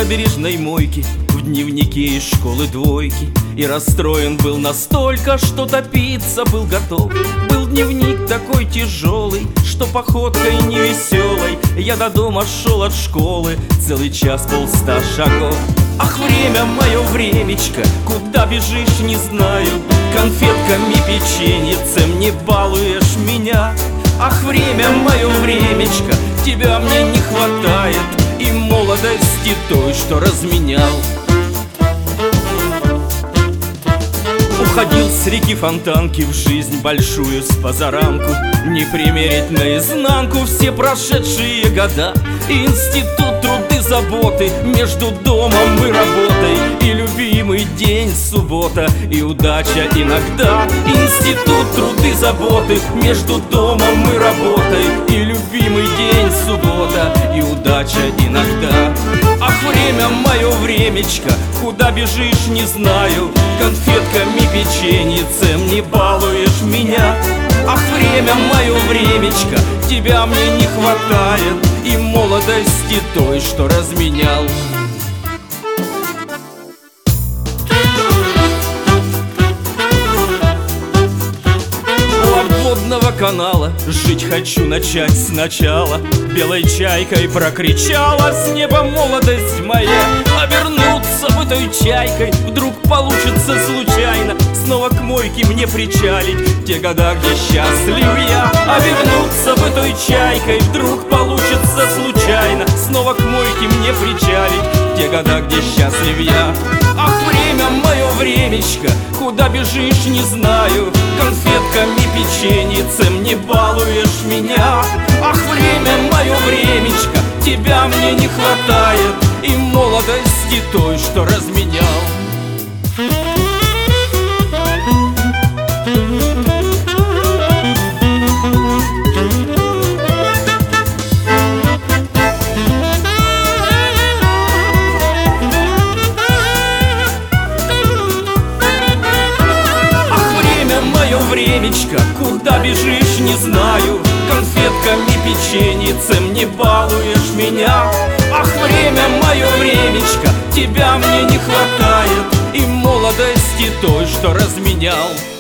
набережной мойке, в дневнике из школы двойки. И расстроен был настолько, что топиться был готов. Был дневник такой тяжелый, что походкой невеселой я до дома шел от школы целый час 100 шагов. Ах, время мое, времечко, куда бежишь, не знаю. Конфетками, печеньицем не балуешь меня. Ах, время мое, времечко, тебя мне не хватает, и молодости той, что разменял. Уходил с реки Фонтанки в жизнь большую с позаранку, не примерить наизнанку все прошедшие года. Институт, труды, заботы, между домом и работой, и любимый день суббота, и удача иногда. Институт, труды, заботы, между домом и работой, и любимый день суббота, и удача иногда. Ах, время мое, времечко, куда бежишь, не знаю. Конфетками, печеньицем не балуешь меня. Ах, время мое, времечко, тебя мне не хватает, и молодости той, что разменял. Водного канала жить хочу начать сначала. Белой чайкой прокричала с неба молодость моя. Обернуться бы той чайкой вдруг получится случайно, снова к мойке мне причалить те года, где счастлив я. Обернуться бы той чайкой вдруг получится случайно, снова к мойке мне причалить те года, где счастлив я. Ах, время мое, времечко, куда бежишь, не знаю. Конфетками, печеньицем не балуешь меня. Ах, время мое, времечко, тебя мне не хватает, и молодости той, что разменял. Времечко, куда бежишь, не знаю. Конфетками, печеньицем не балуешь меня. Ах, время мое, времечко, тебя мне не хватает, и молодости той, что разменял.